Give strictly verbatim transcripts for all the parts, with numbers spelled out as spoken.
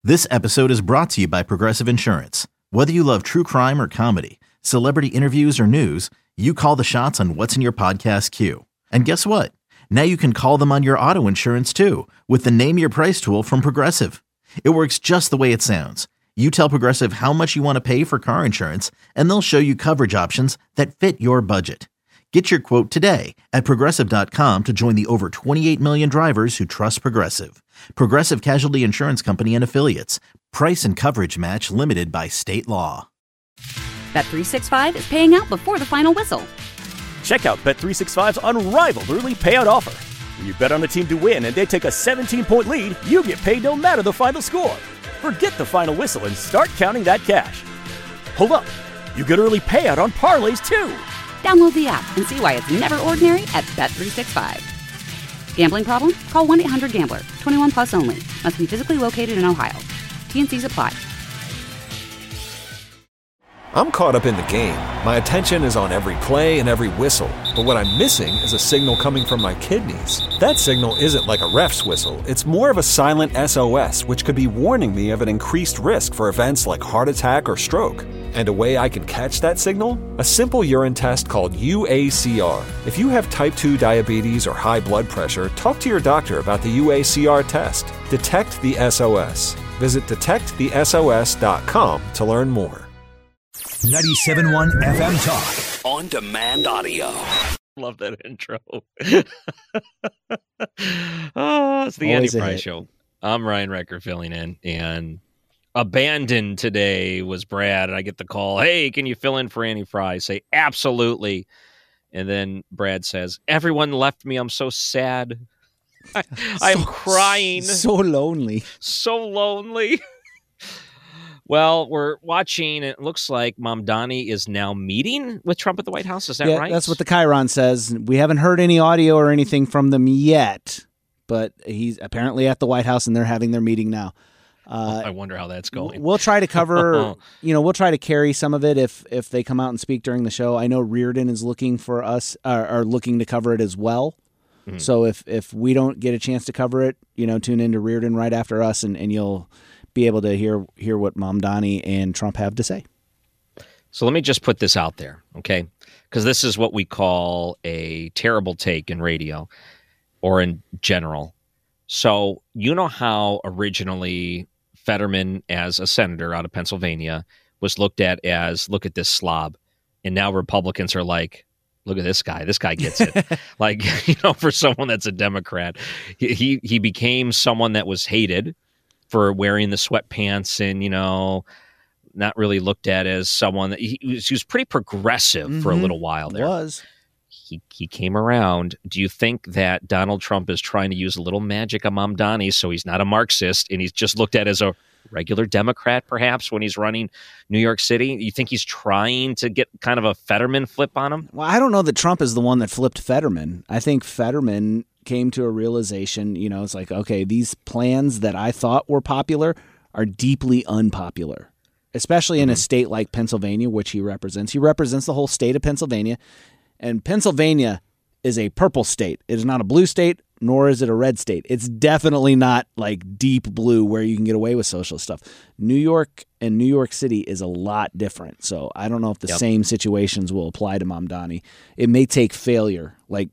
This episode is brought to you by Progressive Insurance. Whether you love true crime or comedy, celebrity interviews or news, you call the shots on what's in your podcast queue. And guess what? Now you can call them on your auto insurance too with the Name Your Price tool from Progressive. It works just the way it sounds. You tell Progressive how much you want to pay for car insurance, and they'll show you coverage options that fit your budget. Get your quote today at Progressive dot com to join the over twenty-eight million drivers who trust Progressive. Progressive Casualty Insurance Company and Affiliates. Price and coverage match limited by state law. Bet three sixty-five is paying out before the final whistle. Check out Bet three sixty-five's unrivaled early payout offer. When you bet on a team to win and they take a seventeen-point lead, you get paid no matter the final score. Forget the final whistle and start counting that cash. Hold up. You get early payout on parlays, too. Download the app and see why it's never ordinary at Bet three sixty-five. Gambling problem? Call one eight hundred gambler. twenty-one plus only. Must be physically located in Ohio. T N Cs apply. I'm caught up in the game. My attention is on every play and every whistle. But what I'm missing is a signal coming from my kidneys. That signal isn't like a ref's whistle. It's more of a silent S O S, which could be warning me of an increased risk for events like heart attack or stroke. And a way I can catch that signal? A simple urine test called U A C R. If you have type two diabetes or high blood pressure, talk to your doctor about the U A C R test. Detect the S O S. Visit detect the S O S dot com to learn more. ninety-seven point one F M Talk. On demand audio. Love that intro. Oh, it's the Always Andy Price Show. I'm Ryan Recker filling in, and abandoned today was Brad, and I get the call, hey, can you fill in for Andy Fry? I say, absolutely. And then Brad says, everyone left me. I'm so sad. I, I'm So- crying. So lonely. So lonely. Well, we're watching. It looks like Mamdani is now meeting with Trump at the White House. Is that yeah, right? that's what the Chiron says. We haven't heard any audio or anything from them yet, but he's apparently at the White House and they're having their meeting now. Uh, I wonder how that's going. We'll try to cover, you know, we'll try to carry some of it if if they come out and speak during the show. I know Reardon is looking for us, uh, are looking to cover it as well. Mm-hmm. So if if we don't get a chance to cover it, you know, tune into Reardon right after us, and, and you'll be able to hear hear what Mamdani and Trump have to say. So let me just put this out there, okay? Because this is what we call a terrible take in radio or in general. So you know how originally Fetterman, as a senator out of Pennsylvania, was looked at as, look at this slob. And now Republicans are like, look at this guy. This guy gets it. Like, you know, for someone that's a Democrat, he, he he became someone that was hated for wearing the sweatpants and, you know, not really looked at as someone that he was, he was pretty progressive mm-hmm. for a little while there. Was. He he came around. Do you think that Donald Trump is trying to use a little magic on Mamdani so he's not a Marxist and he's just looked at as a regular Democrat perhaps when he's running New York City? You think he's trying to get kind of a Fetterman flip on him? Well, I don't know that Trump is the one that flipped Fetterman. I think Fetterman came to a realization, you know, it's like, okay, these plans that I thought were popular are deeply unpopular, especially in mm-hmm. a state like Pennsylvania, which he represents. He represents the whole state of Pennsylvania, and Pennsylvania is a purple state. It is not a blue state, nor is it a red state. It's definitely not like deep blue where you can get away with social stuff. New York and New York City is a lot different. So I don't know if the yep. same situations will apply to Mamdani. It may take failure, like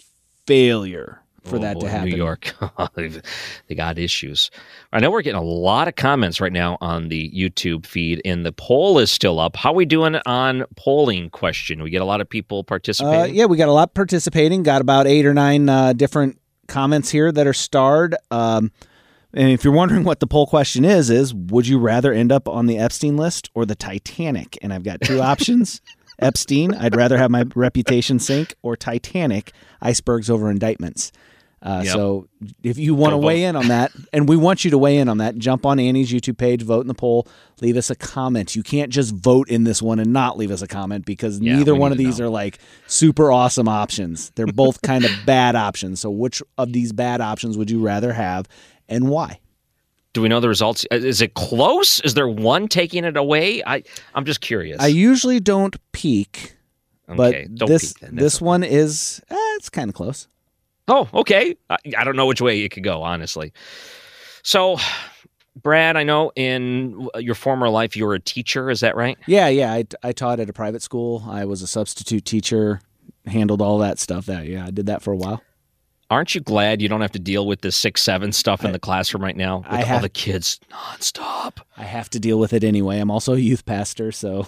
failure for oh, that boy, to happen. New York, they got issues. I know we're getting a lot of comments right now on the YouTube feed, and the poll is still up. How are we doing on polling question? We get a lot of people participating. Uh, yeah, we got a lot participating. Got about eight or nine uh, different comments here that are starred. Um, and if you're wondering what the poll question is, is would you rather end up on the Epstein list or the Titanic? And I've got two options. Epstein, I'd rather have my reputation sink, or Titanic, icebergs over indictments. Uh, yep. So if you want to weigh in on that, and we want you to weigh in on that, jump on Annie's YouTube page, vote in the poll, leave us a comment. You can't just vote in this one and not leave us a comment, because yeah, neither one of these know. are like super awesome options. They're both kind of bad options. So which of these bad options would you rather have, and why? Do we know the results? Is it close? Is there one taking it away? I, I'm just curious. I usually don't peek, but okay, don't this peek then. this okay. one is eh, it's kind of close. Oh, okay. I, I don't know which way it could go, honestly. So Brad, I know in your former life you were a teacher. Is that right? Yeah, yeah. I, I taught at a private school. I was a substitute teacher, handled all that stuff. That yeah, I did that for a while. Aren't you glad you don't have to deal with the six seven stuff in the classroom right now with I all have, the kids nonstop? I have to deal with it anyway. I'm also a youth pastor, so.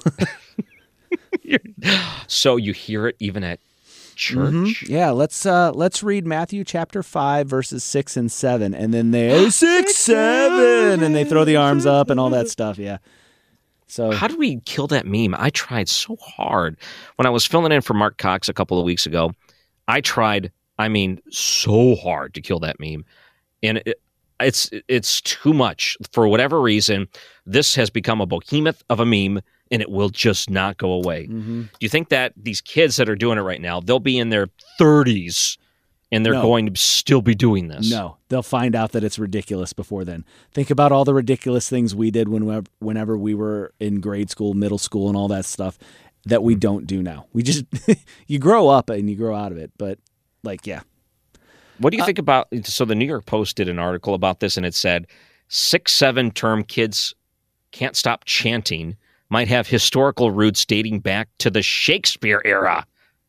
So you hear it even at church? Mm-hmm. Yeah, let's uh, let's read Matthew chapter five, verses six and seven, and then there's six, seven, and they throw the arms up and all that stuff. Yeah. So how do we kill that meme? I tried so hard when I was filling in for Mark Cox a couple of weeks ago. I tried. I mean, so hard to kill that meme. And it, it's it's too much. For whatever reason, this has become a behemoth of a meme, and it will just not go away. Mm-hmm. Do you think that these kids that are doing it right now, they'll be in their thirties, and they're no. going to still be doing this? No, they'll find out that it's ridiculous before then. Think about all the ridiculous things we did whenever, whenever we were in grade school, middle school, and all that stuff that we don't do now. We just, you grow up and you grow out of it, but like, yeah. What do you uh, think about, so the New York Post did an article about this, and it said six, seven term kids can't stop chanting might have historical roots dating back to the Shakespeare era.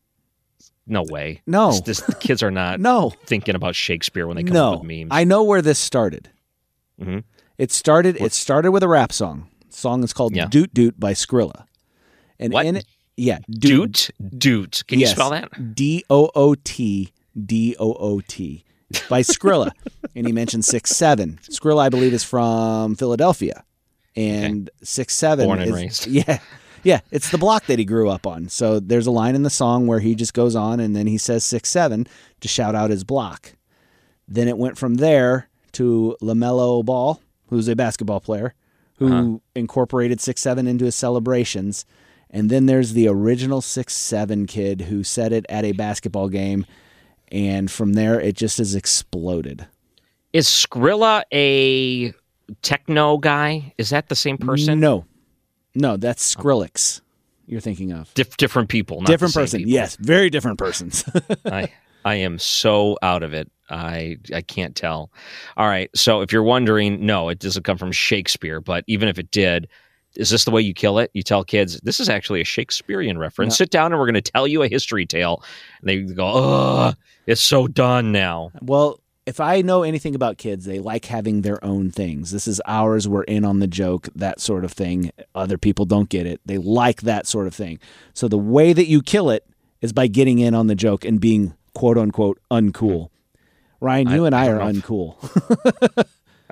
No way. No. This, this, the kids are not no. thinking about Shakespeare when they come no. up with memes. I know where this started. Mm-hmm. It started It started with a rap song. The song is called yeah. Doot Doot by Skrilla. And what? in it, yeah. Doot? Doot. Can yes, you spell that? D O O T D O O T by Skrilla. And he mentioned six seven. Skrilla, I believe, is from Philadelphia. And okay. six seven Born and is, raised. Yeah. Yeah, it's the block that he grew up on. So there's a line in the song where he just goes on and then he says six seven to shout out his block. Then it went from there to LaMelo Ball, who's a basketball player, who uh-huh. incorporated six seven into his celebrations. And then there's the original six seven kid who said it at a basketball game. And from there, it just has exploded. Is Skrilla a techno guy? Is that the same person? No. No, that's Skrillex you're thinking of. Dif- different people. Not different the same person. people. Yes, very different persons. I I am so out of it. I I can't tell. All right. So if you're wondering, no, it doesn't come from Shakespeare. But even if it did, is this the way you kill it? You tell kids, this is actually a Shakespearean reference. No. Sit down and we're going to tell you a history tale. And they go, oh, it's so done now. Well, if I know anything about kids, they like having their own things. This is ours. We're in on the joke, that sort of thing. Other people don't get it. They like that sort of thing. So the way that you kill it is by getting in on the joke and being, quote unquote, uncool. Ryan, you I, and I, I are uncool.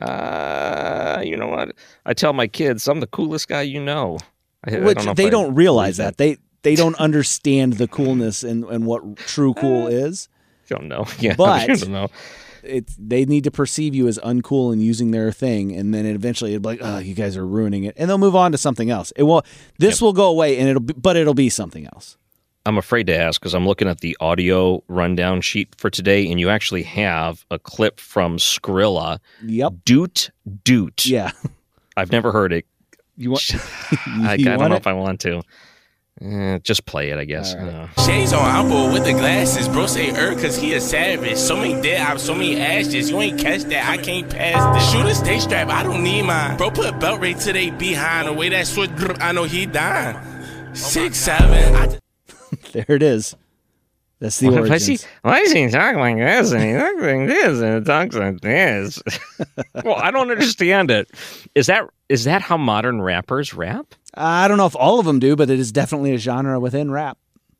uh, you know what? I tell my kids, I'm the coolest guy you know. I, Which I don't know they I don't realize that. that. They they don't understand the coolness and, and what true cool is. Don't know. Yeah, but I don't know. It's, they need to perceive you as uncool and using their thing, and then eventually it'll be like, oh, you guys are ruining it, and they'll move on to something else. It will. This yep. will go away, and it'll be, but it'll be something else. I'm afraid to ask because I'm looking at the audio rundown sheet for today, and you actually have a clip from Skrilla. Yep. Doot Doot. Yeah. I've never heard it. You want? I, you I don't want know it? if I want to. Eh, just play it, I guess. Right. Uh, Shades on Apple with the glasses. Bro say er cause he a savage. So many dead ops, so many ashes. You ain't catch that, I can't pass this. Shooter stay strapped, I don't need mine. Bro put a belt right to they behind. The way that switch, I know he dying. Six, seven. I... There it is. That's the well, origins. If I see, well, I see him talk like this, and he talks like this, and it talks like this. Well, I don't understand it. Is that is that how modern rappers rap? I don't know if all of them do, but it is definitely a genre within rap.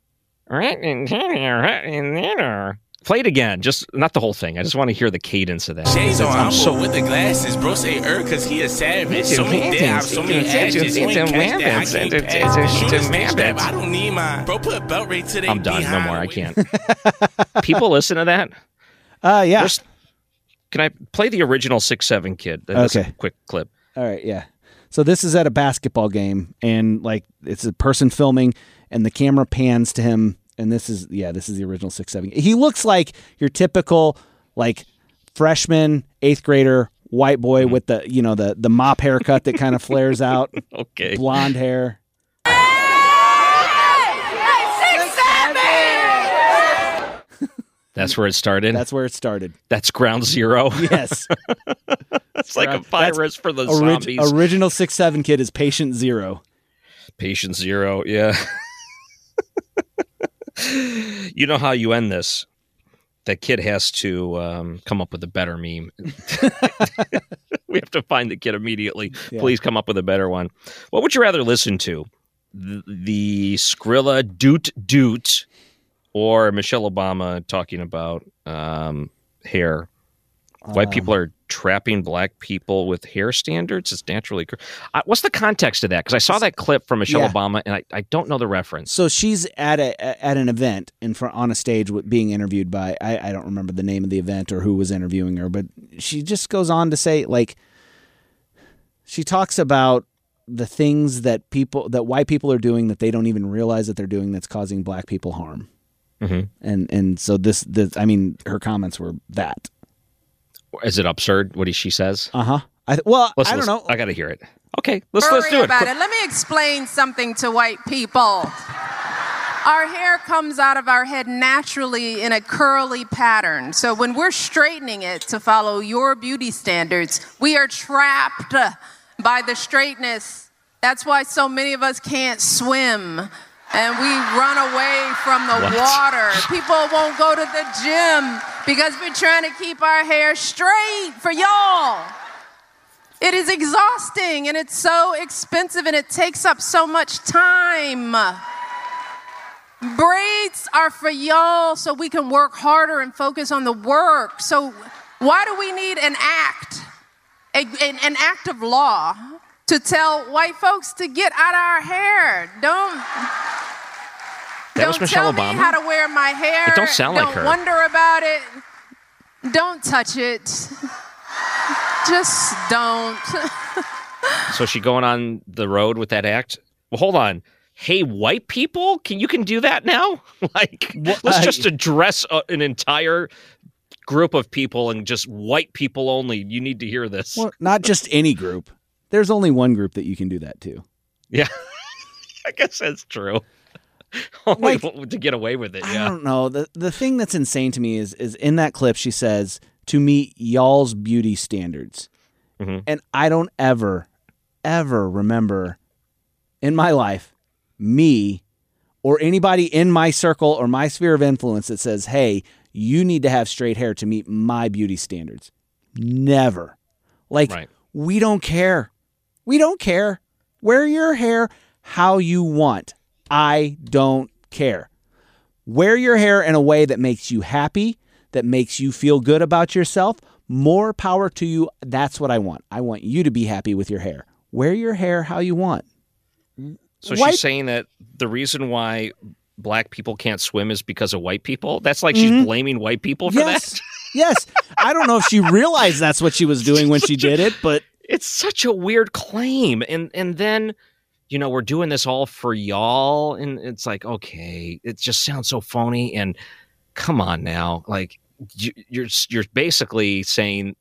Play it again, just not the whole thing. I just want to hear the cadence of that. Shades on Apple so... with the glasses. Bro say er cause he a savage. So many dead ops, so many ashes. You ain't catch that, I can't pass. Shooter stay strapped, I don't need mine. Bro put a belt right to they I'm done. behind. No more. I can't. People listen to that? Uh, yeah. There's... Can I play the original six seven kid? That's okay. A quick clip. All right, yeah. So this is at a basketball game, and like it's a person filming, and the camera pans to him, and this is yeah, this is the original six seven. He looks like your typical like freshman, eighth grader, white boy with the you know the the mop haircut that kind of flares out, okay, blonde hair. That's where it started? That's where it started. That's ground zero? Yes. It's like a virus for the orig- zombies. Original six seven kid is patient zero. Patient zero, yeah. You know how you end this? That kid has to um, come up with a better meme. We have to find the kid immediately. Yeah. Please come up with a better one. What would you rather listen to? The, the Skrilla Doot Doot or Michelle Obama talking about um, hair? White um, people are trapping black people with hair standards. It's naturally. Uh, what's the context of that? Because I saw that clip from Michelle yeah. Obama, and I, I don't know the reference. So she's at a at an event in front on a stage with, being interviewed by I, I don't remember the name of the event or who was interviewing her, but she just goes on to say, like, she talks about the things that people that white people are doing that they don't even realize that they're doing that's causing black people harm. Mm-hmm. And and so this this I mean her comments were that. Is it absurd what he, she says? Uh-huh. I, well, let's, I don't let's, know. I got to hear it. Okay, let's, Worry let's do it. about it. Let me explain something to white people. Our hair comes out of our head naturally in a curly pattern. So when we're straightening it to follow your beauty standards, we are trapped by the straightness. That's why so many of us can't swim. And we run away from the what? water. People won't go to the gym because we're trying to keep our hair straight for y'all. It is exhausting and it's so expensive and it takes up so much time. Braids are for y'all so we can work harder and focus on the work. So why do we need an act, a, an, an act of law to tell white folks to get out of our hair? Don't... That don't was Michelle tell Obama. me how to wear my hair. It don't sound don't like her. Don't wonder about it. Don't touch it. Just don't. So she going on the road with that act? Well, hold on. Hey, white people, can you can do that now? Like, what? Let's just address a, an entire group of people and just white people only. You need to hear this. Well, not just any group. There's only one group that you can do that to. Yeah, I guess that's true. Only like, to get away with it, yeah. I don't know. The the thing that's insane to me is is in that clip she says, to meet y'all's beauty standards. Mm-hmm. And I don't ever, ever remember in my life me or anybody in my circle or my sphere of influence that says, hey, you need to have straight hair to meet my beauty standards. Never. Like, right. We don't care. We don't care. Wear your hair how you want. I don't care. Wear your hair in a way that makes you happy, that makes you feel good about yourself. More power to you. That's what I want. I want you to be happy with your hair. Wear your hair how you want. So White- she's saying that the reason why black people can't swim is because of white people? That's like she's mm-hmm. blaming white people for yes. that? Yes. I don't know if she realized that's what she was doing when she did it, but... It's such a weird claim. And and then... you know, we're doing this all for y'all. And it's like, okay, it just sounds so phony. And come on now. Like, you, you're you're basically saying,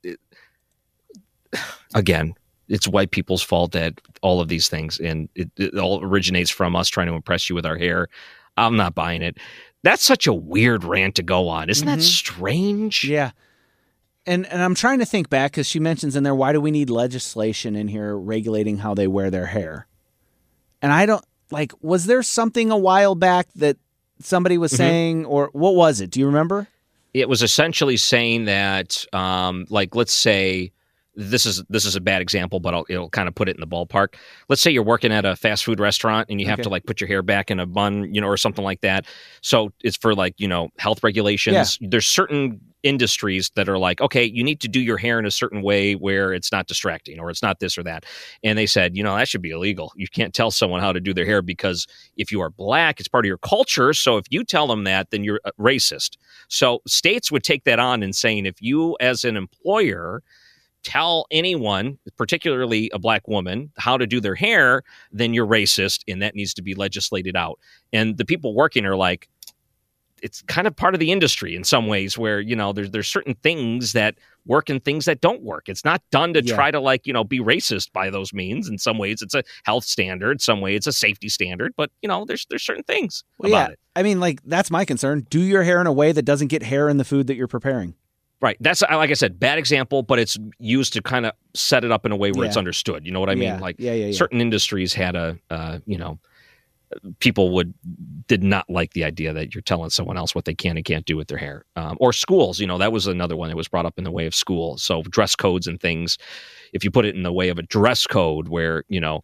again, it's white people's fault that all of these things, and it, it all originates from us trying to impress you with our hair. I'm not buying it. That's such a weird rant to go on. Isn't mm-hmm. that strange? Yeah. And and I'm trying to think back, because she mentions in there, why do we need legislation in here regulating how they wear their hair? And I don't, like, was there something a while back that somebody was mm-hmm. saying, or what was it? Do you remember? It was essentially saying that, um, like, let's say, this is this is a bad example, but I'll, it'll kind of put it in the ballpark. Let's say you're working at a fast food restaurant and you have okay. to, like, put your hair back in a bun, you know, or something like that. So it's for, like, you know, health regulations. Yeah. There's certain industries that are like, okay, you need to do your hair in a certain way where it's not distracting or it's not this or that. And they said, you know, that should be illegal. You can't tell someone how to do their hair, because if you are black, it's part of your culture. So if you tell them that, then you're racist. So states would take that on and saying, if you as an employer tell anyone, particularly a black woman, how to do their hair, then you're racist, and that needs to be legislated out. And the people working are like, it's kind of part of the industry in some ways where, you know, there's, there's certain things that work and things that don't work. It's not done to Yeah. try to like, you know, be racist by those means. In some ways it's a health standard, some way it's a safety standard, but you know, there's, there's certain things Well, about yeah. it. I mean, like, that's my concern. Do your hair in a way that doesn't get hair in the food that you're preparing. Right. That's, like I said, bad example, but it's used to kind of set it up in a way where it's Yeah. understood. You know what I mean? Yeah. Like Yeah, yeah, yeah. certain industries had a, uh, you know, people would did not like the idea that you're telling someone else what they can and can't do with their hair. Um, or schools, you know, that was another one that was brought up in the way of school. So dress codes and things, if you put it in the way of a dress code where, you know,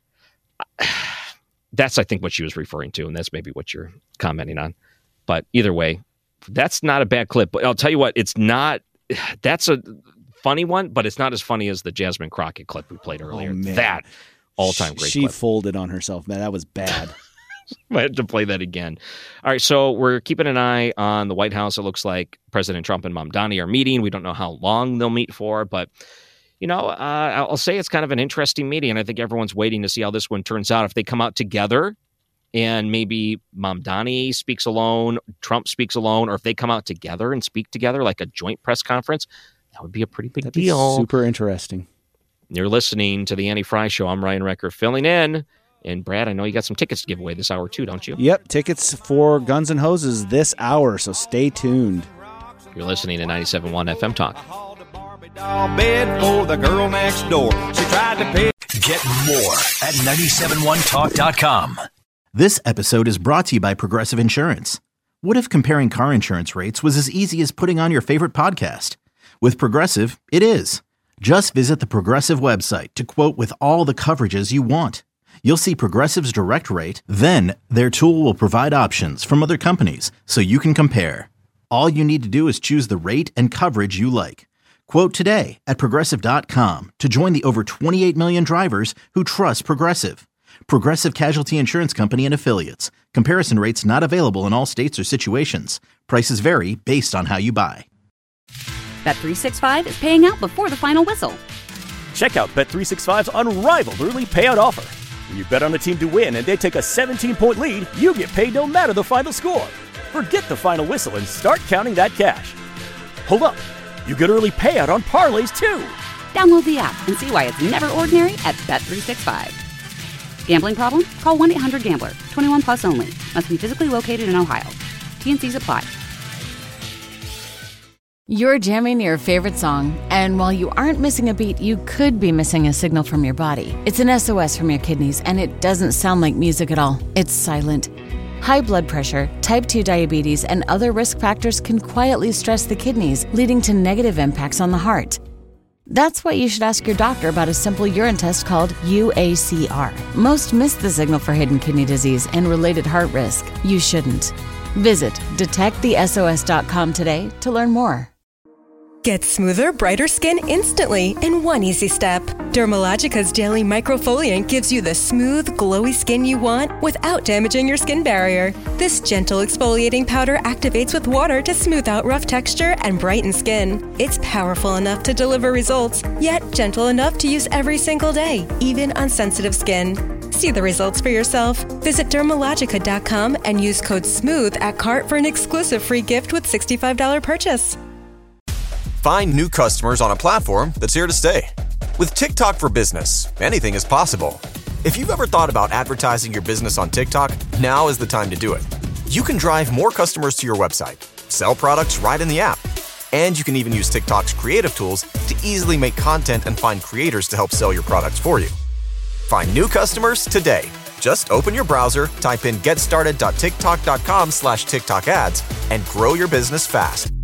that's, I think, what she was referring to. And that's maybe what you're commenting on. But either way, that's not a bad clip. But I'll tell you what, it's not, that's a funny one, but it's not as funny as the Jasmine Crockett clip we played earlier. Oh, man. That all-time great She clip. folded on herself, man. That was bad. I had to play that again. All right, so we're keeping an eye on the White House. It looks like President Trump and Mamdani are meeting. We don't know how long they'll meet for, but, you know, uh, I'll say it's kind of an interesting meeting, and I think everyone's waiting to see how this one turns out. If they come out together and maybe Mamdani speaks alone, Trump speaks alone, or if they come out together and speak together like a joint press conference, that would be a pretty big That'd be deal. super interesting. You're listening to the Andy Fry Show. I'm Ryan Recker filling in. And Brad, I know you got some tickets to give away this hour too, don't you? Yep, tickets for Guns N' Hoses this hour, so stay tuned. You're listening to ninety-seven point one F M Talk. Bed for the girl next door. She tried to pay. Get more at nine seven one talk dot com. This episode is brought to you by Progressive Insurance. What if comparing car insurance rates was as easy as putting on your favorite podcast? With Progressive, it is. Just visit the Progressive website to quote with all the coverages you want. You'll see Progressive's direct rate, then their tool will provide options from other companies so you can compare. All you need to do is choose the rate and coverage you like. Quote today at Progressive dot com to join the over twenty-eight million drivers who trust Progressive. Progressive Casualty Insurance Company and Affiliates. Comparison rates not available in all states or situations. Prices vary based on how you buy. Bet three sixty-five is paying out before the final whistle. Check out Bet three sixty-five's unrivaled early payout offer. When you bet on a team to win and they take a seventeen-point lead, you get paid no matter the final score. Forget the final whistle and start counting that cash. Hold up. You get early payout on parlays, too. Download the app and see why it's never ordinary at Bet three sixty-five. Gambling problem? Call one eight hundred gambler. twenty-one plus only. Must be physically located in Ohio. T N Cs apply. You're jamming your favorite song, and while you aren't missing a beat, you could be missing a signal from your body. It's an S O S from your kidneys, and it doesn't sound like music at all. It's silent. High blood pressure, type two diabetes, and other risk factors can quietly stress the kidneys, leading to negative impacts on the heart. That's why you should ask your doctor about a simple urine test called U A C R. Most miss the signal for hidden kidney disease and related heart risk. You shouldn't. Visit detect the S O S dot com today to learn more. Get smoother, brighter skin instantly in one easy step. Dermalogica's Daily Microfoliant gives you the smooth, glowy skin you want without damaging your skin barrier. This gentle exfoliating powder activates with water to smooth out rough texture and brighten skin. It's powerful enough to deliver results, yet gentle enough to use every single day, even on sensitive skin. See the results for yourself. Visit Dermalogica dot com and use code SMOOTH at cart for an exclusive free gift with sixty-five dollars purchase. Find new customers on a platform that's here to stay. With TikTok for Business, anything is possible. If you've ever thought about advertising your business on TikTok, now is the time to do it. You can drive more customers to your website, sell products right in the app, and you can even use TikTok's creative tools to easily make content and find creators to help sell your products for you. Find new customers today. Just open your browser, type in getstarted dot tiktok dot com slash TikTok ads, and grow your business fast.